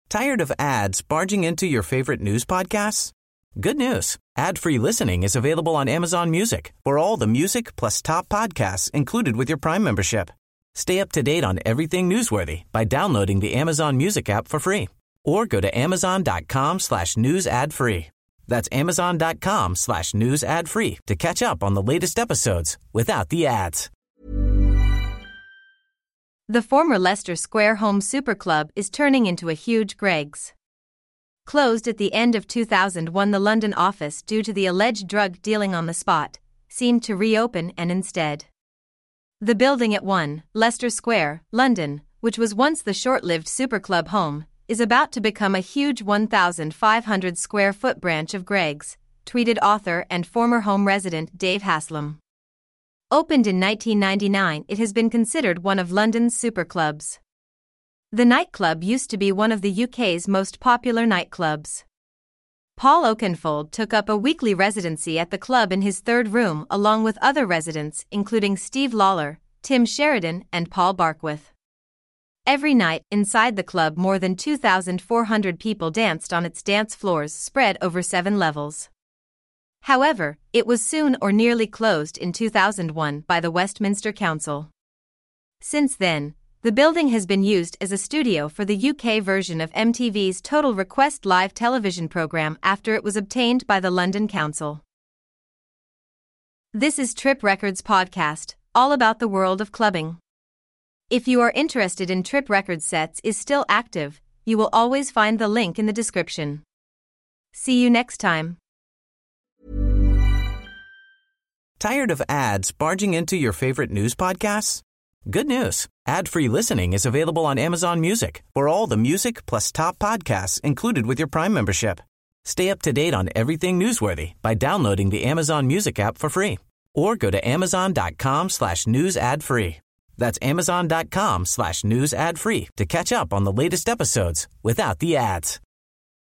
Tired of ads barging into your favorite news podcasts? Good news. Ad-free listening is available on Amazon Music for all the music plus top podcasts included with your Prime membership. Stay up to date on everything newsworthy by downloading the Amazon Music app for free or go to amazon.com/news ad free. That's amazon.com/news ad free to catch up on the latest episodes without the ads. The former Leicester Square Home Super Club is turning into a huge Greggs. Closed at the end of 2001, the London office, due to the alleged drug dealing on the spot, seemed to reopen, and instead the building at 1 Leicester Square, London, which was once the short-lived Super Club home, is about to become a huge 1,500 square foot branch of Greggs, tweeted author and former home resident Dave Haslam. Opened in 1999, it has been considered one of London's super clubs. The nightclub used to be one of the UK's most popular nightclubs. Paul Oakenfold took up a weekly residency at the club in his third room along with other residents including Steve Lawler, Tim Sheridan and Paul Barkworth. Every night, inside the club, more than 2,400 people danced on its dance floors spread over 7 levels. However, it was soon or nearly closed in 2001 by the Westminster Council. Since then, the building has been used as a studio for the UK version of MTV's Total Request live television program after it was obtained by the London Council. This is Trip Records Podcast, all about the world of clubbing. If you are interested in Trip Records sets is still active, you will always find the link in the description. See you next time. Tired of ads barging into your favorite news podcasts? Good news. Ad-free listening is available on Amazon Music for all the music plus top podcasts included with your Prime membership. Stay up to date on everything newsworthy by downloading the Amazon Music app for free or go to amazon.com/news ad free. That's amazon.com/news ad free to catch up on the latest episodes without the ads.